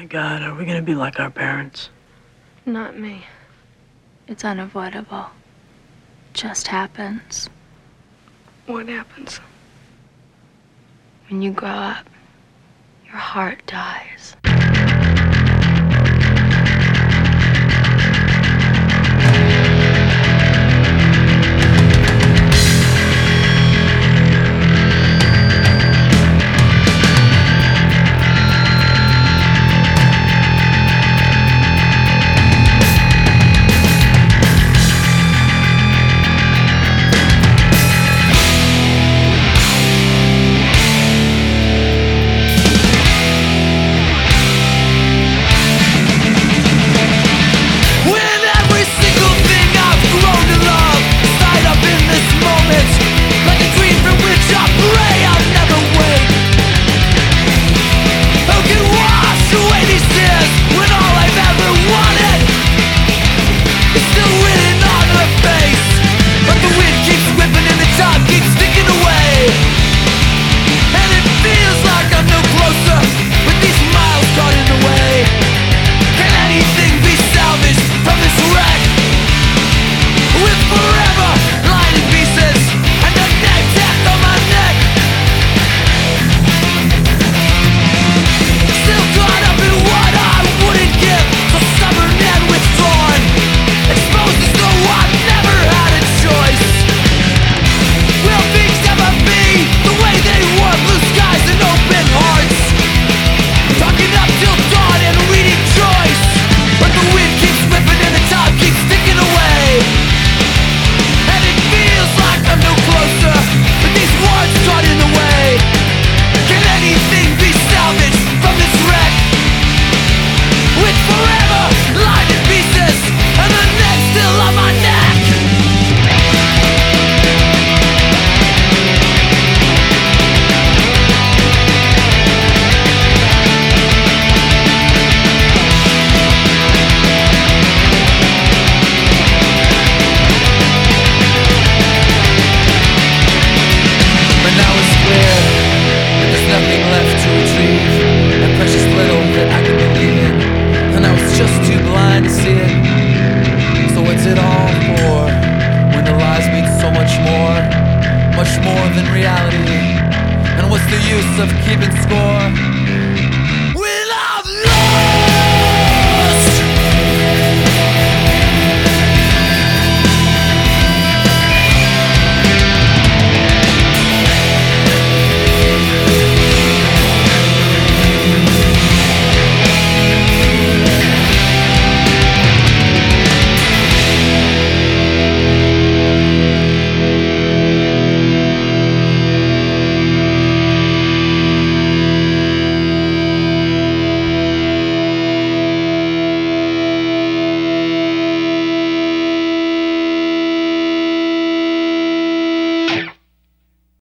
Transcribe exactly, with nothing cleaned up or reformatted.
My God, are we gonna be like our parents? Not me. It's unavoidable. Just happens. What happens? When you grow up, your heart dies. Much more than reality. And what's the use of keeping score?